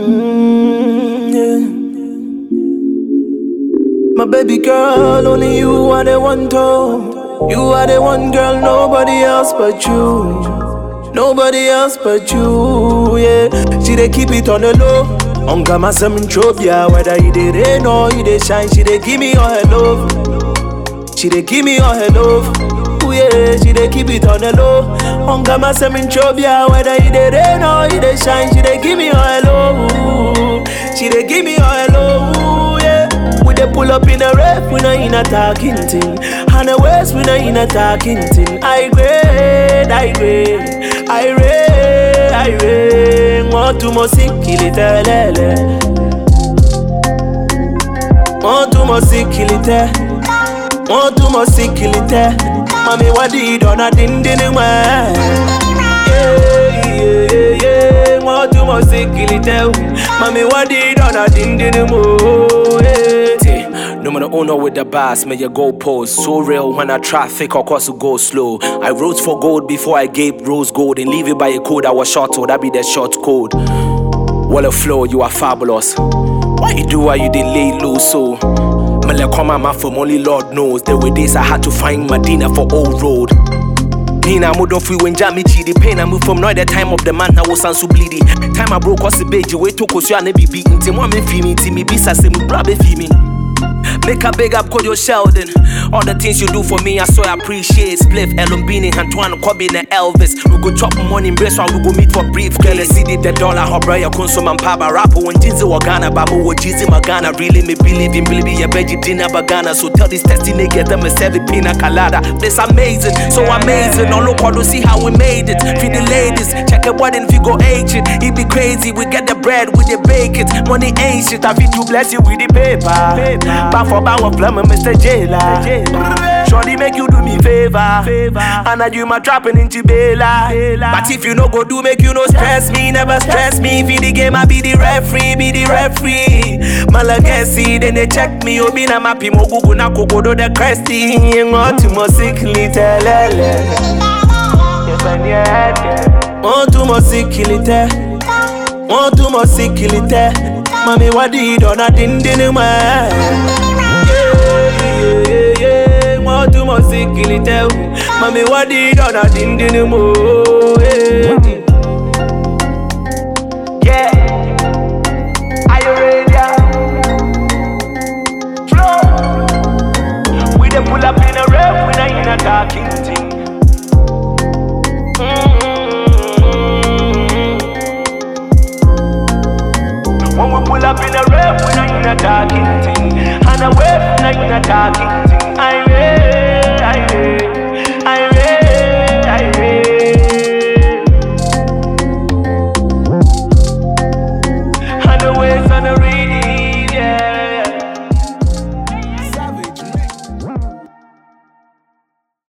Yeah. My baby girl, only you are the one to. You are the one girl, nobody else but you. Nobody else but you, yeah. She dey keep it on the low. On Gama Semintrobia, whether you dey rain or you dey shine, she dey give me all her love. She dey give me all her love. Ooh, yeah, she dey keep it on the low. On Gama Semintrobia, whether you dey rain or you dey shine, she dey give me all her love. She dey give me all her love, yeah. We dey pull up in a ref, we not in a talking thing. And the west, we not in a talking thing. I grade. Want to mo sikilite lele. Want to mo sikilite. Want to mo sikilite. Mami wadi dona dindini mwe. Yeah. Want to mo sikilite. Mami wadi dona dindini mwe. No man the owner with the bass, may your goalpost so real when I traffic or cause to go slow. I wrote for gold before I gave rose gold and leave it by a code I was short told. That be the short code. What a flow, you are fabulous. What you do while you did lay low so? Mele come my from only Lord knows. There were days I had to find Medina for old road. Pain I moved off when Jammy the pain I moved from now the time of the man I was so bleedy. Time I broke us the beige, wait to cause you and be beaten. Tim one me feel me, Timmy Bisa say me grab it feel me. Make a big up call your Sheldon. All the things you do for me, I so appreciate. Spliff, Elumbini, Antoine, Cobbin, and Elvis. We go chop money in brace while we go meet for brief. Girl, I see the dollar, Hobra, your consume and Paba Rapper. When Jinzi Wagana, Babu, Jizi Magana. Really, me believe in Billy, a veggie dinner bagana. So tell this testing nigga, them a 7 pina colada. This amazing, so amazing. No look to see how we made it. Feed the ladies, check it what if you go ancient. It be crazy, we get the bread, we the bake it. Money ain't shit, I feel to bless you with the paper. For Bow Plum and Mr. Jailer. Shorty make you do me favor. And I do my trapping into Bela. But if you no go do, make you no stress me. Never stress me. Feed the game, I be the referee. Malagesi, then they check me. Obi na mapi mo gugu na kokodo the cresty. Want to mo sickly telele. Want to mo sickly te. Want to mo sickly te. Mami wadi dona dindini mwe. Want to mo sikilite. Mami wadi dona dindini mwe. Yeah. Are you ready? Flow. We dey pull up in a rap, we not in a talking thing. When we pull up in a rap, we not in a talking thing. And a wave, we not in a talking thing. I